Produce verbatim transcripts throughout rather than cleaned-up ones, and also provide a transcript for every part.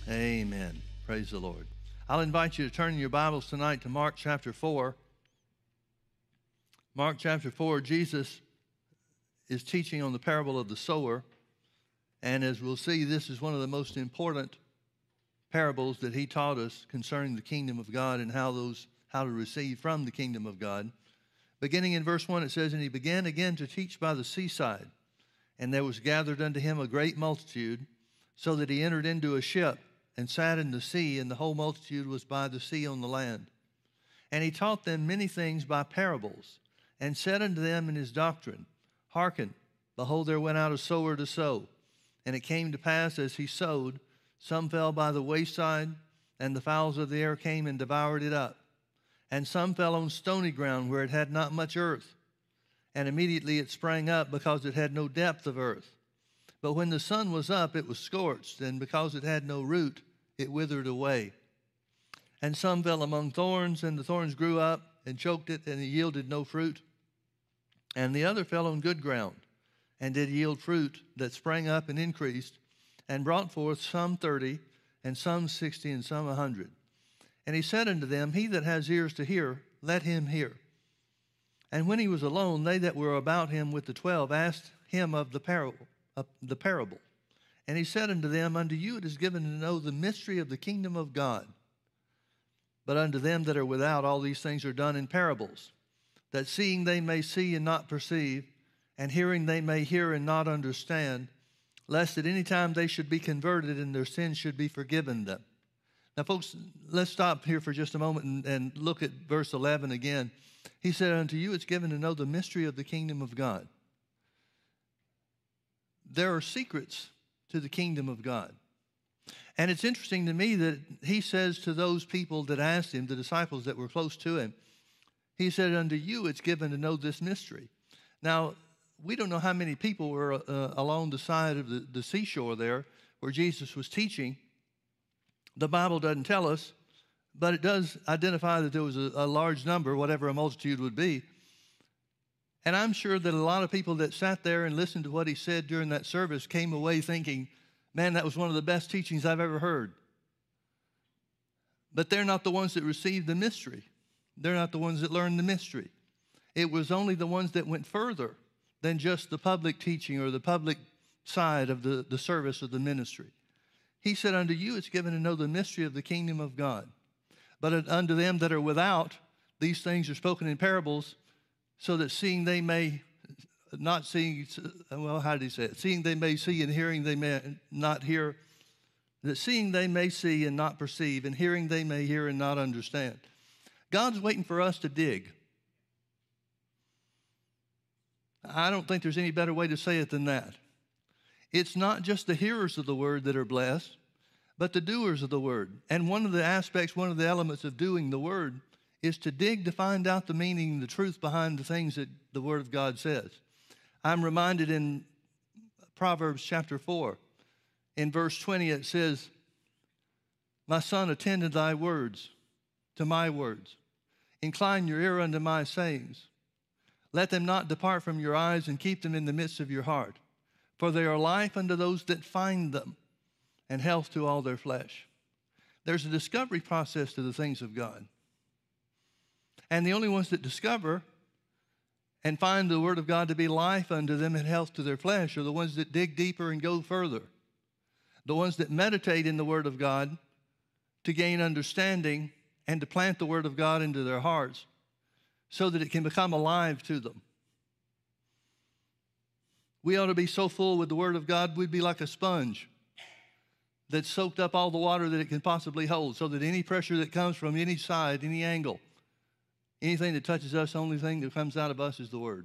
Amen. Praise the Lord. I'll invite you to turn in your Bibles tonight to Mark chapter four. Mark chapter four, Jesus is teaching on the parable of the sower. And as we'll see, this is one of the most important parables that he taught us concerning the kingdom of God and how those how to receive from the kingdom of God. Beginning in verse one, it says, "And he began again to teach by the seaside, and there was gathered unto him a great multitude, so that he entered into a ship and sat in the sea, and the whole multitude was by the sea on the land. And he taught them many things by parables, and said unto them in his doctrine, Hearken, behold, there went out a sower to sow. And it came to pass, as he sowed, some fell by the wayside, and the fowls of the air came and devoured it up. And some fell on stony ground, where it had not much earth. And immediately it sprang up, because it had no depth of earth. But when the sun was up, it was scorched, and because it had no root, it withered away. And some fell among thorns, and the thorns grew up and choked it, and it yielded no fruit. And the other fell on good ground, and did yield fruit that sprang up and increased, and brought forth some thirty, and some sixty, and some a hundred. And he said unto them, He that has ears to hear, let him hear. And when he was alone, they that were about him with the twelve asked him of the parable. Of the parable. And he said unto them, Unto you it is given to know the mystery of the kingdom of God. But unto them that are without, all these things are done in parables, that seeing they may see and not perceive, and hearing they may hear and not understand, lest at any time they should be converted and their sins should be forgiven them. Now, folks, let's stop here for just a moment and, and look at verse eleven again. He said, Unto you it's given to know the mystery of the kingdom of God. There are secrets to the kingdom of God. And it's interesting to me that he says to those people that asked him, the disciples that were close to him, he said, Unto you it's given to know this mystery. Now, we don't know how many people were uh, along the side of the, the seashore there where Jesus was teaching. The Bible doesn't tell us, but it does identify that there was a, a large number, whatever a multitude would be. And I'm sure that a lot of people that sat there and listened to what he said during that service came away thinking, man, that was one of the best teachings I've ever heard. But they're not the ones that received the mystery. They're not the ones that learned the mystery. It was only the ones that went further than just the public teaching or the public side of the, the service of the ministry. He said, Unto you it's given to know the mystery of the kingdom of God. But unto them that are without, these things are spoken in parables, so that seeing they may not see, well, how did he say it? Seeing they may see, and hearing they may not hear. That seeing they may see and not perceive, and hearing they may hear and not understand. God's waiting for us to dig. I don't think there's any better way to say it than that. It's not just the hearers of the word that are blessed, but the doers of the word. And one of the aspects, one of the elements of doing the word is to dig to find out the meaning, the truth behind the things that the Word of God says. I'm reminded in Proverbs chapter four, in verse twenty, it says, My son, attend to thy words, to my words. Incline your ear unto my sayings. Let them not depart from your eyes, and keep them in the midst of your heart. For they are life unto those that find them, and health to all their flesh. There's a discovery process to the things of God. And the only ones that discover and find the Word of God to be life unto them and health to their flesh are the ones that dig deeper and go further. The ones that meditate in the Word of God to gain understanding and to plant the Word of God into their hearts so that it can become alive to them. We ought to be so full with the Word of God, we'd be like a sponge that's soaked up all the water that it can possibly hold, so that any pressure that comes from any side, any angle, anything that touches us, the only thing that comes out of us is the Word.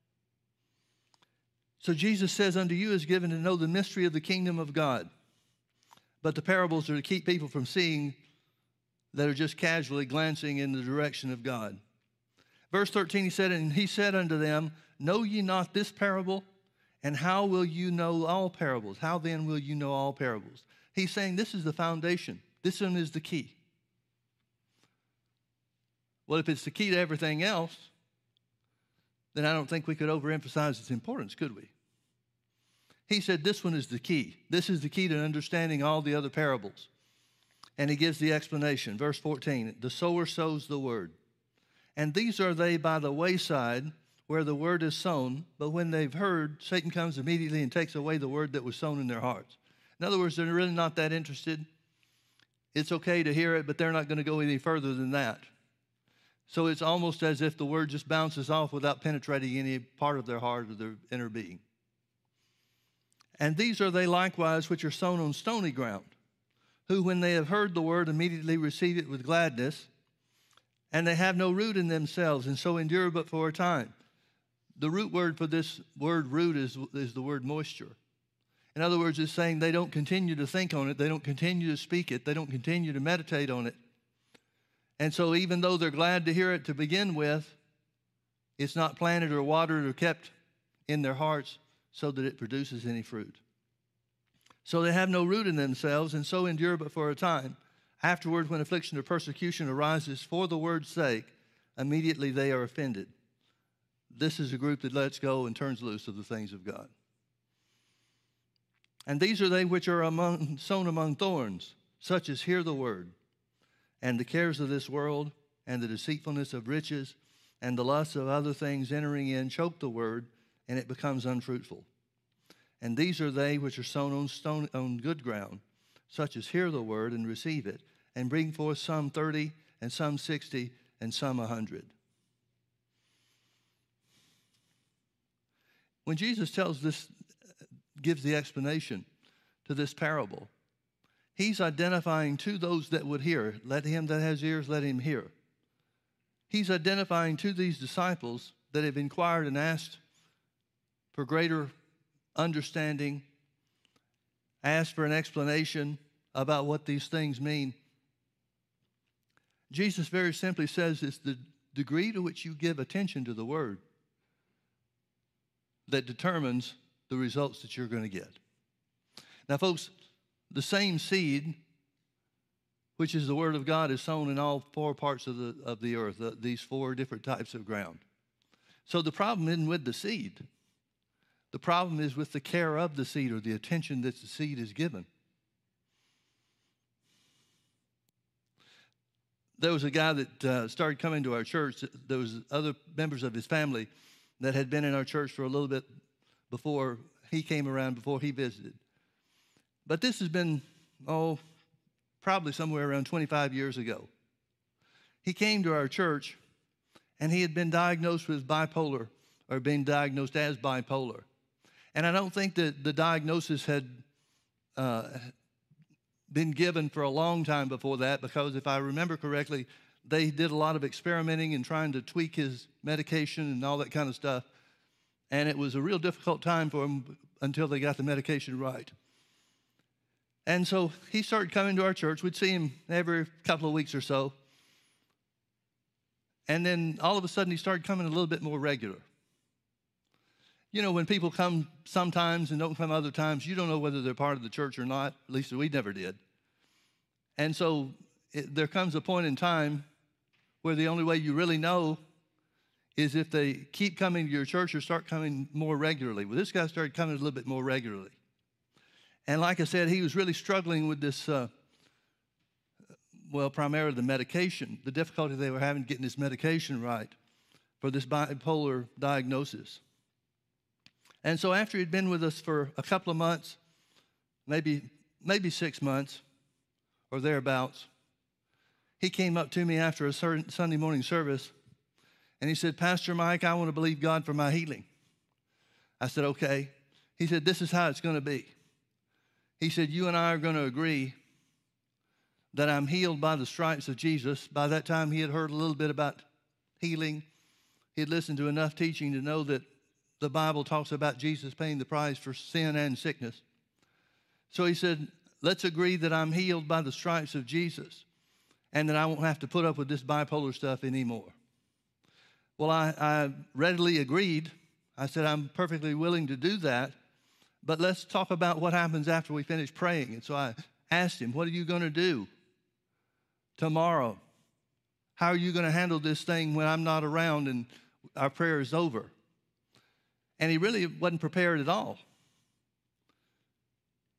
So Jesus says, Unto you is given to know the mystery of the kingdom of God. But the parables are to keep people from seeing that are just casually glancing in the direction of God. Verse thirteen, he said, And he said unto them, Know ye not this parable? And how will you know all parables? How then will you know all parables? He's saying this is the foundation. This one is the key. Well, if it's the key to everything else, then I don't think we could overemphasize its importance, could we? He said this one is the key. This is the key to understanding all the other parables. And he gives the explanation. Verse fourteen, the sower sows the word. And these are they by the wayside where the word is sown, but when they've heard, Satan comes immediately and takes away the word that was sown in their hearts. In other words, they're really not that interested. It's okay to hear it, but they're not going to go any further than that. So it's almost as if the word just bounces off without penetrating any part of their heart or their inner being. And these are they likewise which are sown on stony ground, who when they have heard the word immediately receive it with gladness, and they have no root in themselves, and so endure but for a time. The root word for this word root is, is the word moisture. In other words, it's saying they don't continue to think on it, they don't continue to speak it, they don't continue to meditate on it. And so even though they're glad to hear it to begin with, it's not planted or watered or kept in their hearts so that it produces any fruit. So they have no root in themselves, and so endure but for a time. Afterward, when affliction or persecution arises for the word's sake, immediately they are offended. This is a group that lets go and turns loose of the things of God. And these are they which are among, sown among thorns, such as hear the word, and the cares of this world, and the deceitfulness of riches, and the lusts of other things entering in choke the word, and it becomes unfruitful. And these are they which are sown on, stone, on good ground, such as hear the word and receive it, and bring forth some thirty, and some sixty, and some a hundred. When Jesus tells this, gives the explanation to this parable, he's identifying to those that would hear. Let him that has ears, let him hear. He's identifying to these disciples that have inquired and asked for greater understanding, asked for an explanation about what these things mean. Jesus very simply says it's the degree to which you give attention to the word that determines the results that you're going to get. Now, folks, the same seed, which is the word of God, is sown in all four parts of the, of the earth, uh, these four different types of ground. So the problem isn't with the seed. The problem is with the care of the seed, or the attention that the seed is given. There was a guy that uh, started coming to our church. There was other members of his family that had been in our church for a little bit before he came around, before he visited. But this has been, oh, probably somewhere around twenty-five years ago. He came to our church, and he had been diagnosed with bipolar, or being diagnosed as bipolar. And I don't think that the diagnosis had uh, been given for a long time before that, because if I remember correctly, they did a lot of experimenting and trying to tweak his medication and all that kind of stuff. And it was a real difficult time for him until they got the medication right. And so he started coming to our church. We'd see him every couple of weeks or so. And then all of a sudden he started coming a little bit more regular. You know, when people come sometimes and don't come other times, you don't know whether they're part of the church or not. At least we never did. And so it, there comes a point in time where the only way you really know is if they keep coming to your church or start coming more regularly. Well, this guy started coming a little bit more regularly. And like I said, he was really struggling with this, uh, well, primarily the medication, the difficulty they were having getting this medication right for this bipolar diagnosis. And so after he'd been with us for a couple of months, maybe, maybe six months or thereabouts, he came up to me after a Sunday morning service, and he said, Pastor Mike, I want to believe God for my healing. I said, okay. He said, this is how it's going to be. He said, you and I are going to agree that I'm healed by the stripes of Jesus. By that time, he had heard a little bit about healing. He had listened to enough teaching to know that the Bible talks about Jesus paying the price for sin and sickness. So he said, let's agree that I'm healed by the stripes of Jesus and that I won't have to put up with this bipolar stuff anymore. Well, I, I readily agreed. I said, I'm perfectly willing to do that, but let's talk about what happens after we finish praying. And so I asked him, what are you going to do tomorrow? How are you going to handle this thing when I'm not around and our prayer is over? And he really wasn't prepared at all.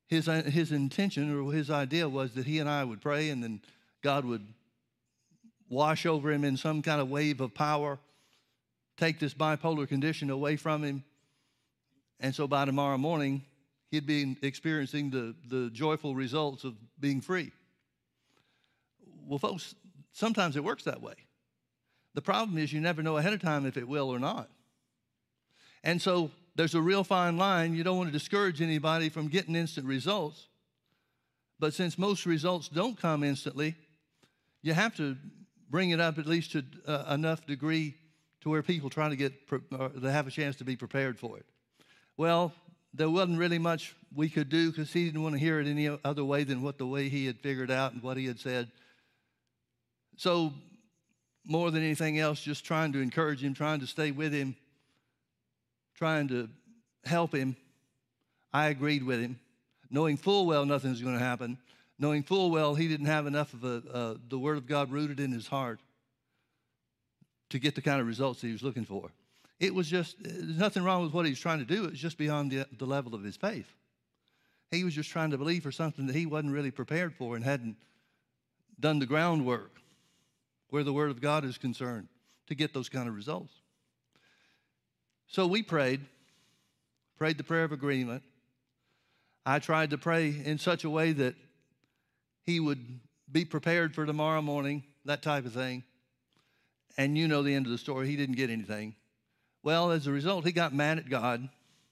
his, his intention or his idea was that he and I would pray, and then God would wash over him in some kind of wave of power, take this bipolar condition away from him. And so by tomorrow morning, he'd be experiencing the, the joyful results of being free. Well, folks, sometimes it works that way. The problem is you never know ahead of time if it will or not. And so there's a real fine line. You don't want to discourage anybody from getting instant results. But since most results don't come instantly, you have to bring it up at least to uh, enough degree to where people try to get, pre- or they have a chance to be prepared for it. Well, there wasn't really much we could do because he didn't want to hear it any other way than what the way he had figured out and what he had said. So more than anything else, just trying to encourage him, trying to stay with him, trying to help him, I agreed with him, knowing full well nothing's going to happen, knowing full well he didn't have enough of a, uh, the Word of God rooted in his heart to get the kind of results he was looking for. It was just, there's nothing wrong with what he was trying to do. It was just beyond the, the level of his faith. He was just trying to believe for something that he wasn't really prepared for and hadn't done the groundwork where the Word of God is concerned to get those kind of results. So we prayed, prayed the prayer of agreement. I tried to pray in such a way that he would be prepared for tomorrow morning, that type of thing. And you know the end of the story. He didn't get anything. Well, as a result, he got mad at God.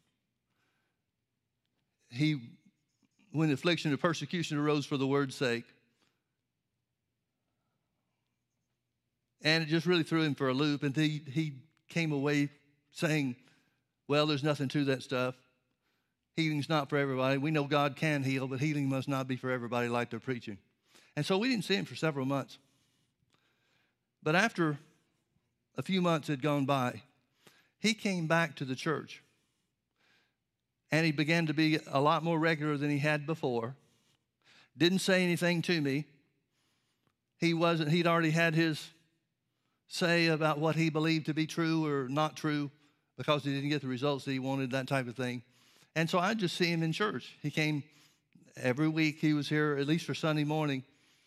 He, when affliction or persecution arose for the word's sake, and it just really threw him for a loop, and he, he came away saying, well, there's nothing to that stuff. Healing's not for everybody. We know God can heal, but healing must not be for everybody like they're preaching. And so we didn't see him for several months. But after a few months had gone by, he came back to the church, and he began to be a lot more regular than he had before. Didn't say anything to me. He wasn't, he'd already had his say about what he believed to be true or not true because he didn't get the results that he wanted, that type of thing. And so I just see him in church. He came every week. He was here at least for Sunday morning.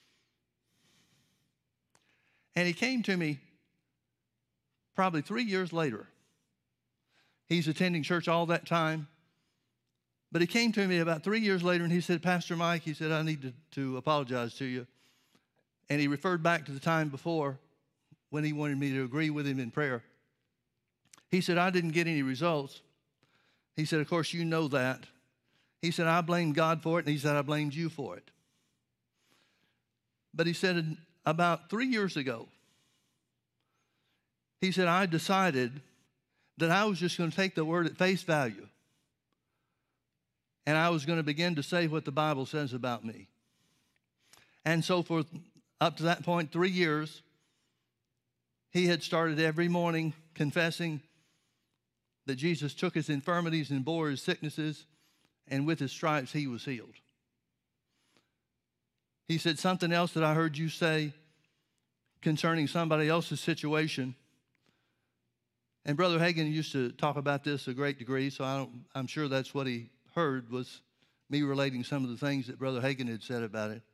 And he came to me probably three years later. He's attending church all that time. But he came to me about three years later, and he said, Pastor Mike, he said, I need to, to apologize to you. And he referred back to the time before when he wanted me to agree with him in prayer. He said, I didn't get any results. He said, of course, you know that. He said, I blamed God for it, and he said, I blamed you for it. But he said, about three years ago, he said, I decided that I was just going to take the word at face value, and I was going to begin to say what the Bible says about me. And so for up to that point, three years, he had started every morning confessing that Jesus took his infirmities and bore his sicknesses, and with his stripes he was healed. He said something else that I heard you say concerning somebody else's situation. And Brother Hagin used to talk about this a great degree, so I don't, I'm sure that's what he heard was me relating some of the things that Brother Hagin had said about it.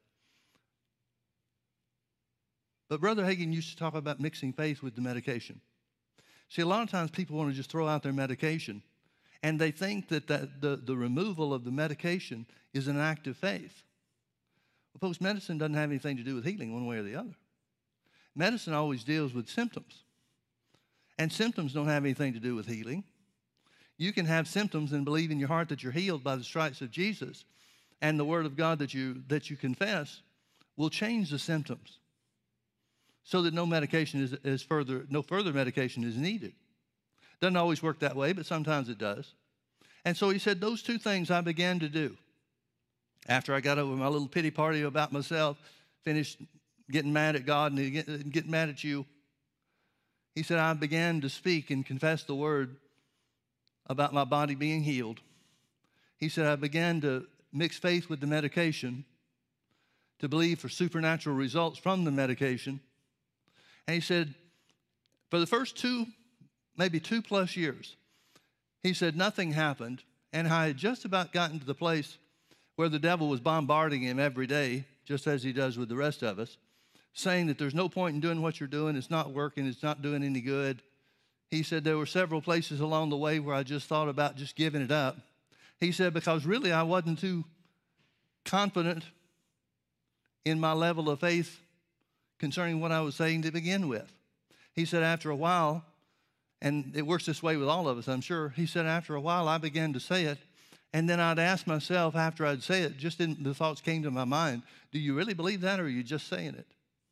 But Brother Hagin used to talk about mixing faith with the medication. See, a lot of times people want to just throw out their medication, and they think that, that the, the removal of the medication is an act of faith. Well, folks, medicine doesn't have anything to do with healing one way or the other. Medicine always deals with symptoms, and symptoms don't have anything to do with healing. You can have symptoms and believe in your heart that you're healed by the stripes of Jesus, and the word of God that you, that you confess will change the symptoms, so that no medication is, is further, no further medication is needed. Doesn't always work that way, but sometimes it does. And so he said, those two things I began to do. After I got over my little pity party about myself, finished getting mad at God and getting, getting mad at you, he said, I began to speak and confess the word about my body being healed. He said, I began to mix faith with the medication to believe for supernatural results from the medication. And he said, for the first two, maybe two plus years, he said nothing happened. And I had just about gotten to the place where the devil was bombarding him every day, just as he does with the rest of us, saying that there's no point in doing what you're doing. It's not working. It's not doing any good. He said there were several places along the way where I just thought about just giving it up. He said because really I wasn't too confident in my level of faith concerning what I was saying to begin with. He said after a while, and it works this way with all of us, I'm sure, he said after a while I began to say it, and then I'd ask myself after I'd say it, just in, the thoughts came to my mind, do you really believe that or are you just saying it?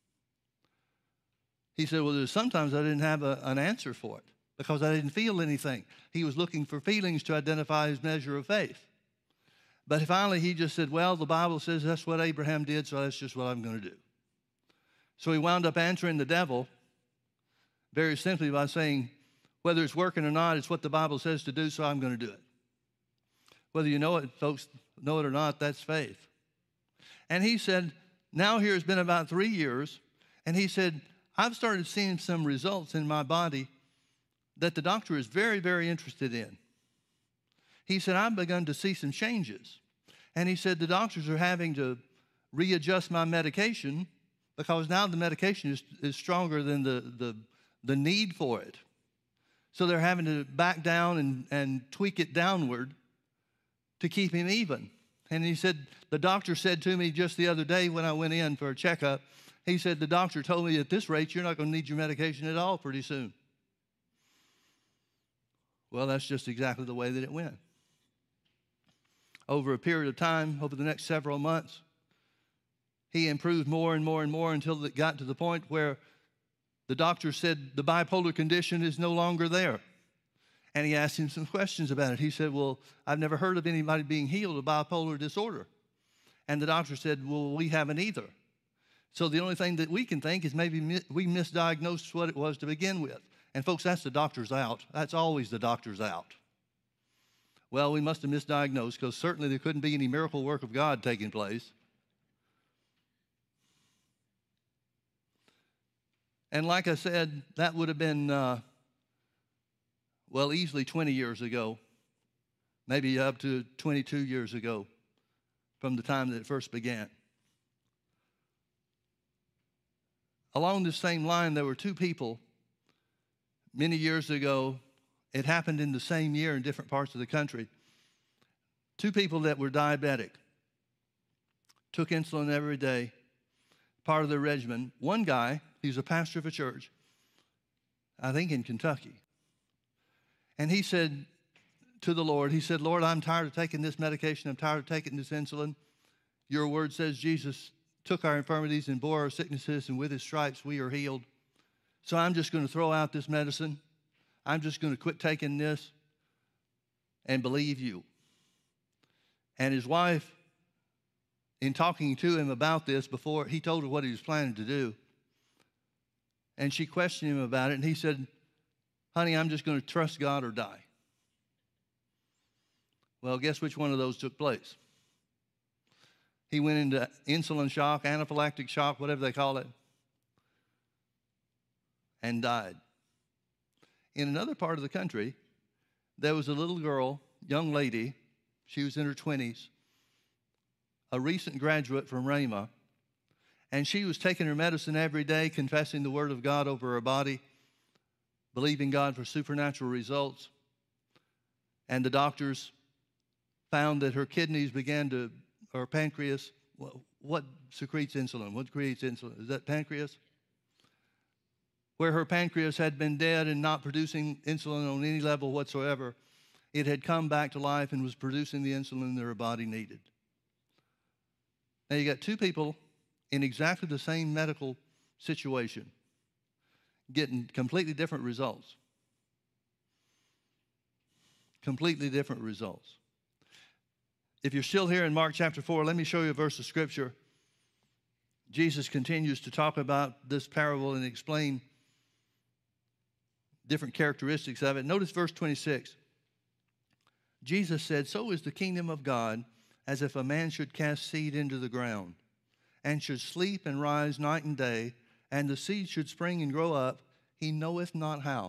He said, well, there's sometimes I didn't have a, an answer for it because I didn't feel anything. He was looking for feelings to identify his measure of faith. But finally he just said, well, the Bible says that's what Abraham did, so that's just what I'm going to do. So he wound up answering the devil very simply by saying, whether it's working or not, it's what the Bible says to do, so I'm going to do it. Whether you know it, folks, know it or not, that's faith. And he said, now here it's been about three years, and he said, I've started seeing some results in my body that the doctor is very, very interested in. He said, I've begun to see some changes. And he said, the doctors are having to readjust my medication because now the medication is, is stronger than the, the, the need for it. So they're having to back down and, and tweak it downward to keep him even. And he said, the doctor said to me just the other day when I went in for a checkup, he said, the doctor told me at this rate, you're not going to need your medication at all pretty soon. Well, that's just exactly the way that it went. Over a period of time, over the next several months, he improved more and more and more until it got to the point where the doctor said the bipolar condition is no longer there. And he asked him some questions about it. He said, well, I've never heard of anybody being healed of bipolar disorder. And the doctor said, well, we haven't either. So the only thing that we can think is maybe we misdiagnosed what it was to begin with. And folks, that's the doctor's out. That's always the doctor's out. Well, we must have misdiagnosed because certainly there couldn't be any miracle work of God taking place. And like I said, that would have been, uh, well, easily twenty years ago, maybe up to twenty-two years ago from the time that it first began. Along this same line, there were two people many years ago. It happened in the same year in different parts of the country. Two people that were diabetic, took insulin every day, part of their regimen. One guy, he was a pastor of a church, I think in Kentucky. And he said to the Lord, he said, Lord, I'm tired of taking this medication. I'm tired of taking this insulin. Your word says Jesus took our infirmities and bore our sicknesses, and with his stripes we are healed. So I'm just going to throw out this medicine. I'm just going to quit taking this and believe you. And his wife, in talking to him about this before, he told her what he was planning to do. And she questioned him about it, and he said, honey, I'm just going to trust God or die. Well, guess which one of those took place? He went into insulin shock, anaphylactic shock, whatever they call it, and died. In another part of the country, there was a little girl, young lady, she was in her twenties, a recent graduate from Rhema, and she was taking her medicine every day, confessing the word of God over her body, believing God for supernatural results. And the doctors found that her kidneys began to, or pancreas, what secretes insulin? What creates insulin? Is that pancreas? Where her pancreas had been dead and not producing insulin on any level whatsoever, it had come back to life and was producing the insulin that her body needed. Now you got two people in exactly the same medical situation getting completely different results. Completely different results. If you're still here in Mark chapter four, let me show you a verse of Scripture. Jesus continues to talk about this parable and explain different characteristics of it. Notice verse twenty-six. Jesus said, so is the kingdom of God as if a man should cast seed into the ground, and should sleep and rise night and day, and the seed should spring and grow up, he knoweth not how.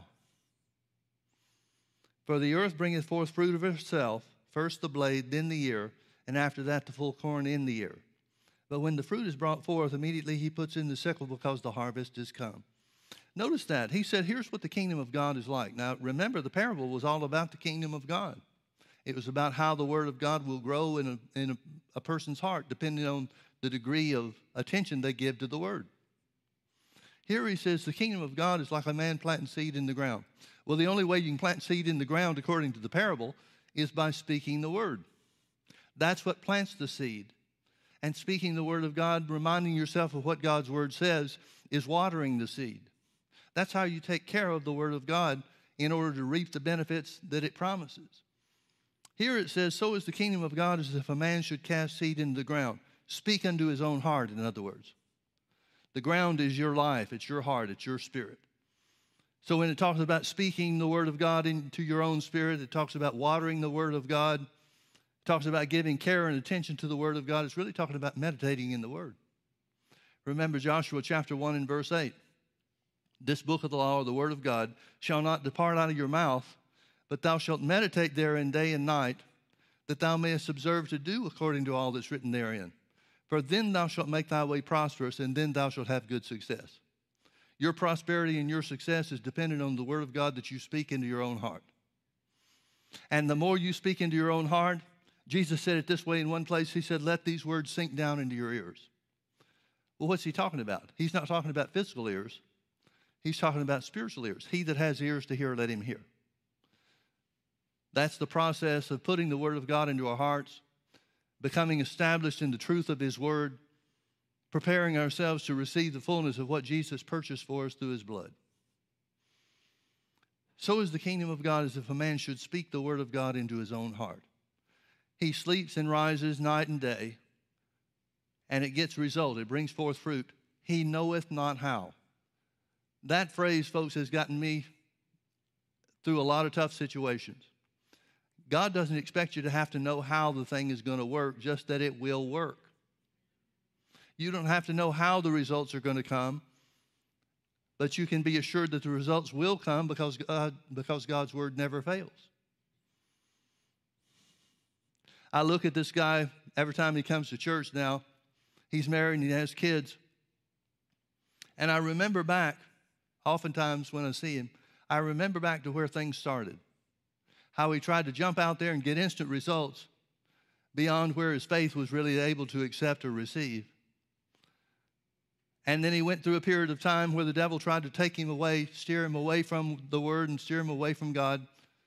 For the earth bringeth forth fruit of herself, first the blade, then the ear, and after that the full corn in the ear. But when the fruit is brought forth, immediately he puts in the sickle because the harvest is come. Notice that. He said, here's what the kingdom of God is like. Now, remember, the parable was all about the kingdom of God. It was about how the word of God will grow in a, in a, a person's heart, depending on the degree of attention they give to the word. Here he says, the kingdom of God is like a man planting seed in the ground. Well, the only way you can plant seed in the ground, according to the parable, is by speaking the word. That's what plants the seed. And speaking the word of God, reminding yourself of what God's word says, is watering the seed. That's how you take care of the word of God in order to reap the benefits that it promises. Here it says, so is the kingdom of God as if a man should cast seed into the ground. Speak unto his own heart, in other words. The ground is your life. It's your heart. It's your spirit. So when it talks about speaking the word of God into your own spirit, it talks about watering the word of God. It talks about giving care and attention to the word of God. It's really talking about meditating in the word. Remember Joshua chapter one and verse eight. This book of the law, or the word of God, shall not depart out of your mouth, but thou shalt meditate therein day and night, that thou mayest observe to do according to all that's written therein. For then thou shalt make thy way prosperous, and then thou shalt have good success. Your prosperity and your success is dependent on the word of God that you speak into your own heart. And the more you speak into your own heart, Jesus said it this way in one place. He said, let these words sink down into your ears. Well, what's he talking about? He's not talking about physical ears. He's talking about spiritual ears. He that has ears to hear, let him hear. That's the process of putting the word of God into our hearts, becoming established in the truth of his word, preparing ourselves to receive the fullness of what Jesus purchased for us through his blood. So is the kingdom of God as if a man should speak the word of God into his own heart. He sleeps and rises night and day, and it gets result. It brings forth fruit. He knoweth not how. That phrase, folks, has gotten me through a lot of tough situations. God doesn't expect you to have to know how the thing is going to work, just that it will work. You don't have to know how the results are going to come, but you can be assured that the results will come because God, because God's word never fails. I look at this guy every time he comes to church now. He's married and he has kids. And I remember back, oftentimes when I see him, I remember back to where things started. How he tried to jump out there and get instant results beyond where his faith was really able to accept or receive. And then he went through a period of time where the devil tried to take him away, steer him away from the word and steer him away from God.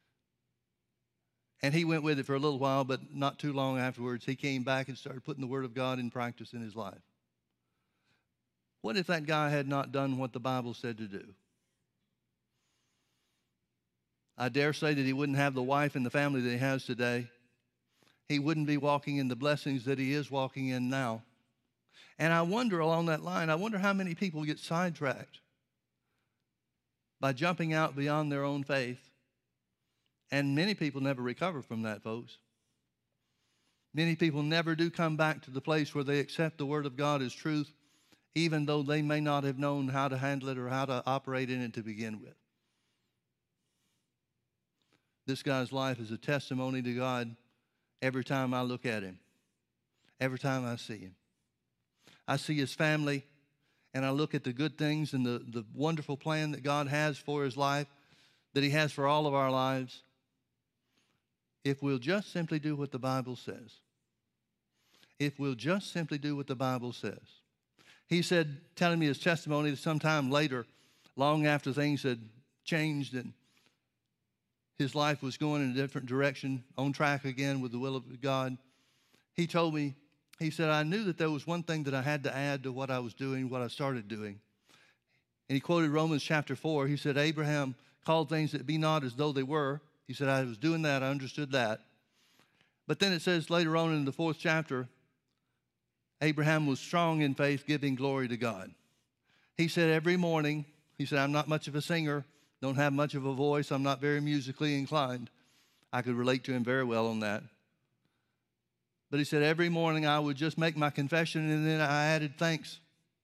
And he went with it for a little while, but not too long afterwards, he came back and started putting the word of God in practice in his life. What if that guy had not done what the Bible said to do? I dare say that he wouldn't have the wife and the family that he has today. He wouldn't be walking in the blessings that he is walking in now. And I wonder along that line, I wonder how many people get sidetracked by jumping out beyond their own faith. And many people never recover from that, folks. Many people never do come back to the place where they accept the word of God as truth, even though they may not have known how to handle it or how to operate in it to begin with. This guy's life is a testimony to God every time I look at him, every time I see him. I see his family, and I look at the good things and the, the wonderful plan that God has for his life, that he has for all of our lives, if we'll just simply do what the Bible says. If we'll just simply do what the Bible says. He said, telling me his testimony, that sometime later, long after things had changed and his life was going in a different direction, on track again with the will of God, he told me, he said, I knew that there was one thing that I had to add to what I was doing, what I started doing. And he quoted Romans chapter four. He said, Abraham called things that be not as though they were. He said, I was doing that. I understood that. But then it says later on in the fourth chapter, Abraham was strong in faith, giving glory to God. He said every morning, he said, I'm not much of a singer, don't have much of a voice, I'm not very musically inclined. I could relate to him very well on that. But he said every morning I would just make my confession and then I added thanks.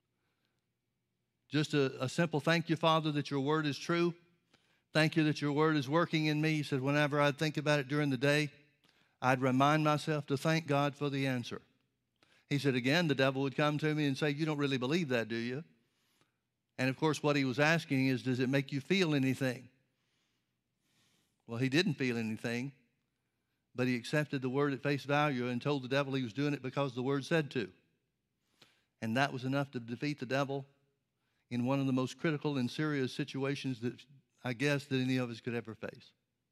Just a, a simple thank you, Father, that your word is true. Thank you that your word is working in me. He said whenever I think about it during the day, I'd remind myself to thank God for the answer. He said, again, the devil would come to me and say, you don't really believe that, do you? And of course, what he was asking is, does it make you feel anything? Well, he didn't feel anything, but he accepted the word at face value and told the devil he was doing it because the word said to. And that was enough to defeat the devil in one of the most critical and serious situations that I guess that any of us could ever face.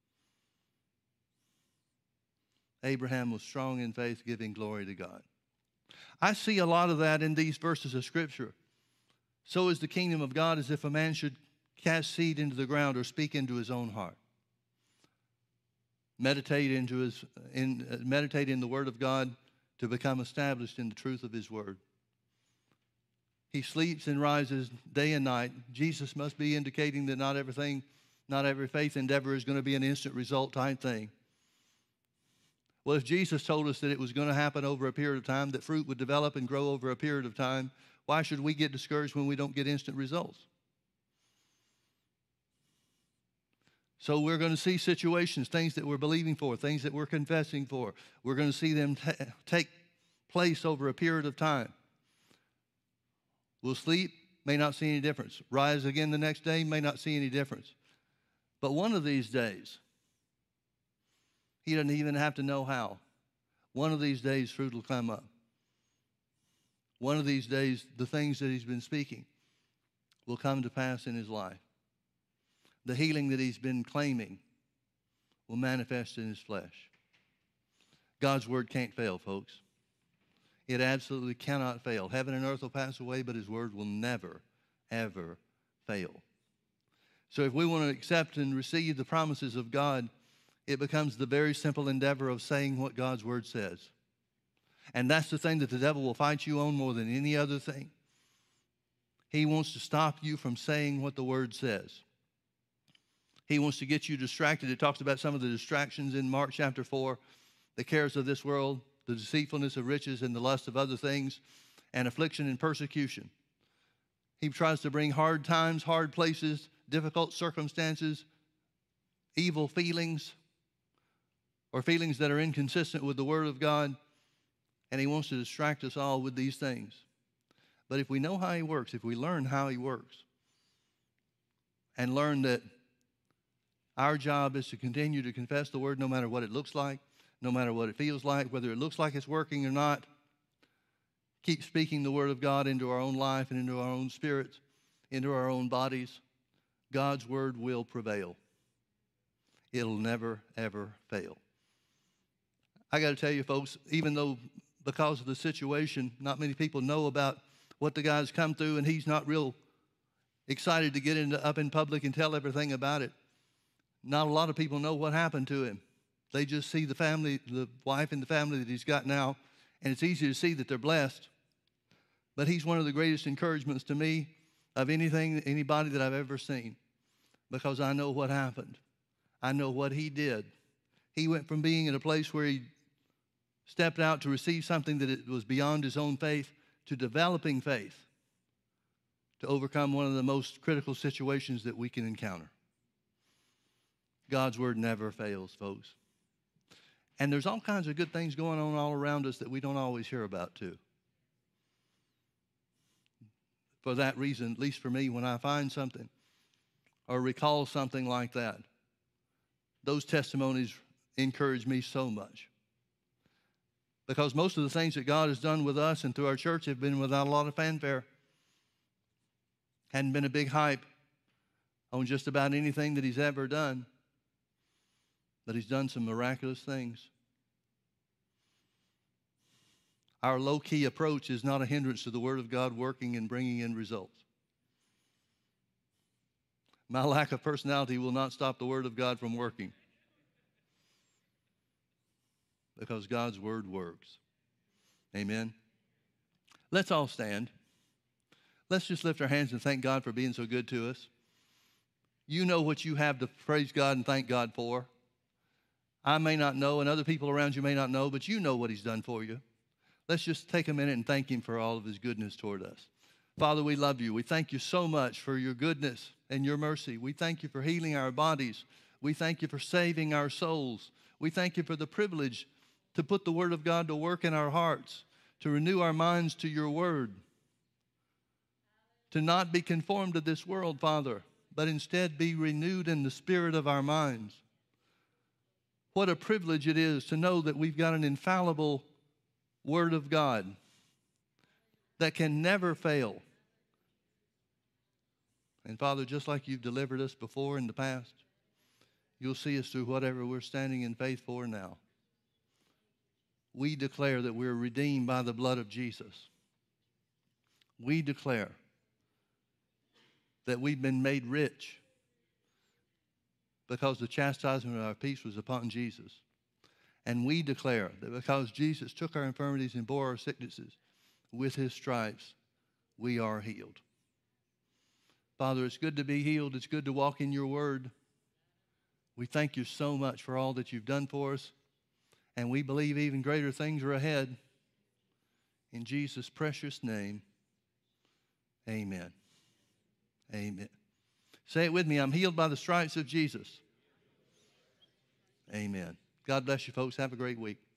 Abraham was strong in faith, giving glory to God. I see a lot of that in these verses of Scripture. So is the kingdom of God as if a man should cast seed into the ground or speak into his own heart. Meditate into his, in, uh, meditate in the Word of God to become established in the truth of His Word. He sleeps and rises day and night. Jesus must be indicating that not everything, not every faith endeavor is going to be an instant result type thing. Well, if Jesus told us that it was going to happen over a period of time, that fruit would develop and grow over a period of time, why should we get discouraged when we don't get instant results? So we're going to see situations, things that we're believing for, things that we're confessing for. We're going to see them t- take place over a period of time. We'll sleep, may not see any difference. Rise again the next day, may not see any difference. But one of these days, he doesn't even have to know how. One of these days, fruit will come up. One of these days, the things that he's been speaking will come to pass in his life. The healing that he's been claiming will manifest in his flesh. God's word can't fail, folks. It absolutely cannot fail. Heaven and earth will pass away, but his word will never, ever fail. So if we want to accept and receive the promises of God, it becomes the very simple endeavor of saying what God's word says. And that's the thing that the devil will fight you on more than any other thing. He wants to stop you from saying what the word says. He wants to get you distracted. It talks about some of the distractions in Mark chapter four, the cares of this world, the deceitfulness of riches, and the lust of other things, and affliction and persecution. He tries to bring hard times, hard places, difficult circumstances, evil feelings, or feelings that are inconsistent with the Word of God, and he wants to distract us all with these things. But if we know how he works, if we learn how he works, and learn that our job is to continue to confess the Word no matter what it looks like, no matter what it feels like, whether it looks like it's working or not, keep speaking the Word of God into our own life and into our own spirits, into our own bodies, God's Word will prevail. It'll never, ever fail. I got to tell you, folks, even though because of the situation, not many people know about what the guy's come through, and he's not real excited to get into, up in public and tell everything about it. Not a lot of people know what happened to him. They just see the family, the wife and the family that he's got now, and it's easy to see that they're blessed. But he's one of the greatest encouragements to me of anything, anybody that I've ever seen, because I know what happened. I know what he did. He went from being in a place where he stepped out to receive something that it was beyond his own faith to developing faith to overcome one of the most critical situations that we can encounter. God's word never fails, folks. And there's all kinds of good things going on all around us that we don't always hear about, too. For that reason, at least for me, when I find something or recall something like that, those testimonies encourage me so much. Because most of the things that God has done with us and through our church have been without a lot of fanfare. Hadn't been a big hype on just about anything that he's ever done. But he's done some miraculous things. Our low-key approach is not a hindrance to the Word of God working and bringing in results. My lack of personality will not stop the Word of God from working. Because God's Word works. Amen. Let's all stand. Let's just lift our hands and thank God for being so good to us. You know what you have to praise God and thank God for. I may not know, and other people around you may not know, but you know what he's done for you. Let's just take a minute and thank him for all of his goodness toward us. Father, we love you. We thank you so much for your goodness and your mercy. We thank you for healing our bodies. We thank you for saving our souls. We thank you for the privilege to put the Word of God to work in our hearts, to renew our minds to your Word, to not be conformed to this world, Father, but instead be renewed in the spirit of our minds. What a privilege it is to know that we've got an infallible Word of God that can never fail. And Father, just like you've delivered us before in the past, you'll see us through whatever we're standing in faith for now. We declare that we're redeemed by the blood of Jesus. We declare that we've been made rich because the chastisement of our peace was upon Jesus. And we declare that because Jesus took our infirmities and bore our sicknesses, with his stripes we are healed. Father, it's good to be healed. It's good to walk in your word. We thank you so much for all that you've done for us. And we believe even greater things are ahead. In Jesus' precious name, amen. Amen. Say it with me. I'm healed by the stripes of Jesus. Amen. God bless you, folks. Have a great week.